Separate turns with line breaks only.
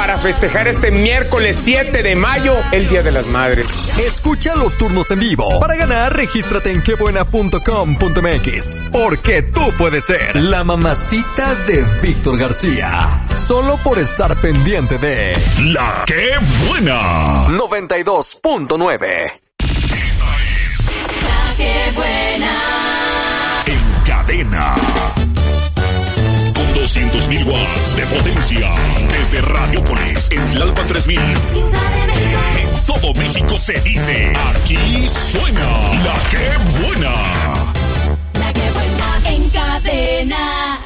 para festejar este miércoles 7 de mayo, el Día de las Madres.
Escucha los turnos en vivo. Para ganar, regístrate en quebuena.com.mx, porque tú puedes ser la mamacita de Víctor García. Solo por estar pendiente de
La Qué Buena
92.9.
Esta es
La Qué Buena.
En cadena, con 200.000 watts de potencia, desde Radiopolis en